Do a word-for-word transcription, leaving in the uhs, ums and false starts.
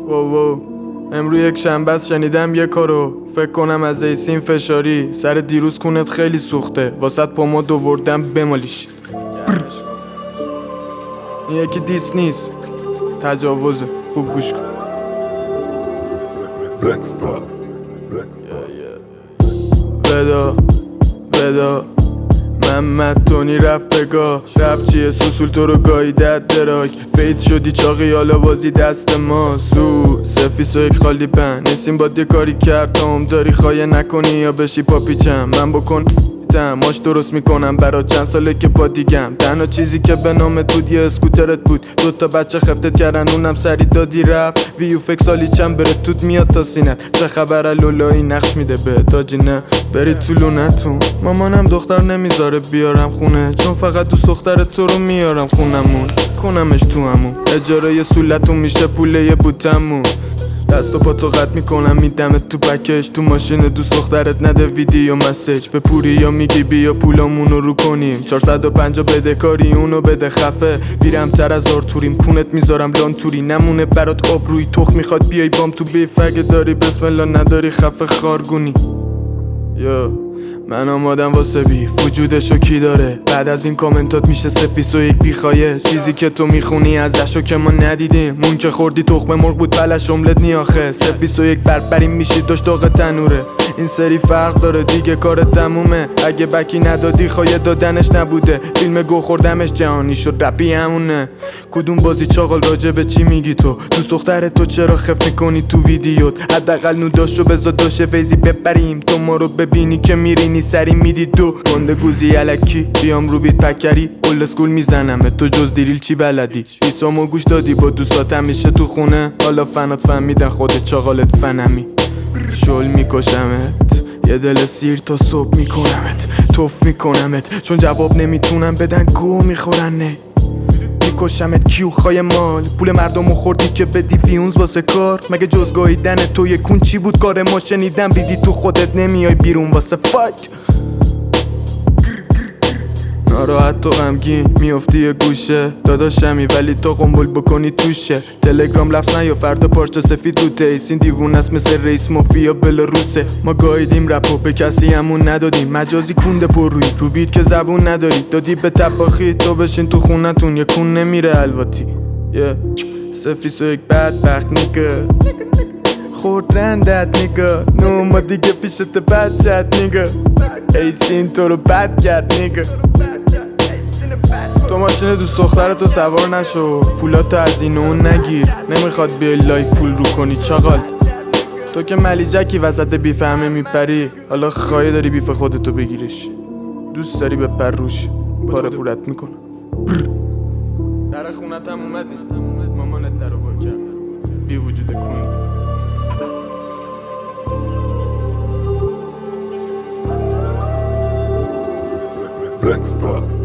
وو وو امرو یک شنبه است شنیدم یه کارو فکر کنم از ایسین فشاری سر دیروز کونت خیلی سوخته واسط پاما دووردم بمالیش. این یکی دیس نیست تجاوزه، خوب گوش کن. ودا ودا محمد تونی رفت بگاه رب چیه سوسول تو رو گاییدت دراک فید شدی چاقی حالا بازی دست ما سو سفیس و یک خالی پن نیستیم با دی کاری کرد تا هم داری خواهی نکنی یا بشی پاپیچم من بکن ماش درست میکنم برا چند ساله که با دیگم تنها چیزی که به نامت بود یه اسکوترت بود دوتا بچه خفتت کردن اونم سری دادی رفت ویو فکر سالی چند بره توت میاد تا سینت چه خبره لولایی نقش میده به تاجی نه بری تو لونتون مامانم دختر نمیذاره بیارم خونه چون فقط دوست دختر تو رو میارم خونمون کنمش تو همون اجاره یه سولتون میشه پوله یه بوتمون دست و پاتو قطع میکنم میدمت تو پکش تو ماشین دوست دخترت نده ویدیو مسیج به پوری یا میگی بیا پولامونو رو کنیم چهارصد و پنجاه بده کاری اونو بده خفه بیرم تر از آرتوریم کونت میذارم لان توری نمونه برات آب روی تخ میخواد بیای بام تو بیف اگه داری بسم الله نداری خفه خارگونی یا من آمادم واسه بیف وجودشو کی داره بعد از این کامنتات میشه سفیس و یک بیخایه چیزی که تو میخونی ازشو که ما ندیدیم مون که خوردی تخمه مرغ بود بلش املت نیاخه سفیس و یک بربریم میشی داشت داغ تنوره این سری فرق داره دیگه کار تمومه اگه بکی ندادی خواهی دادنش نبوده فیلم گو خوردمش جهانی شد رپی همونه کدوم بازی چاقال راجع به چی میگی تو دوست دختر تو چرا خف میکنی تو ویدیوت حداقل نوداشو بذار داشه فیزی ببریم تو ما رو ببینی که میرینی سری میدی دو گنده گوزی الکی بیام رو بیت پکری اول اسکول میزنمه تو جز دیریل چی بلدی بیسامو گوش دادی با دوستات همیشه تو خونه حالا فنات فهمیدن خودت چاقالت فنمی شل میکشمت یه دل سیر تا صبح میکنمت توف میکنمت چون جواب نمیتونم بدن گو میخورن نه میکشمت کیو خای مال پول مردمو خوردی که بدی ویونز واسه کار مگه جز گاییدن تو یه کون چی بود کار ما شنیدم بیدی تو خودت نمیای بیرون واسه فایت ناراحت تو غمگین میافتی یه گوشه داداشمی ولی تو قنبل بکنی توشه تلگرام لفظ نیا فردا پارچه سفید رو تیسین دیوون است مثل رئیس مافیا بلاروسه ما گاییدیم رپو به کسی همون ندادیم مجازی کونده پر روی رو بیت که زبون نداری دادی به تباخی تو بشین تو خونتون یه کون نمیره الواتی یه سفیس و یک بدبخت نیگه خورد رندت نیگه نو ما دیگه پیشت بچت نیگه ایسین تو رو بد کرد نیگه تو ماشین دوست دخترتو سوار نشو پولاتو از این اون نگیر نمیخواد بیای لایف پول رو کنی چاقال تو که ملیجکی وسط بیف همه میپری حالا خواهی داری بیف خودتو بگیریش دوست داری به پر روش پاره پورت میکنم در خونتم اومدی مامانت در رو با کرد بی وجود کنی Extra.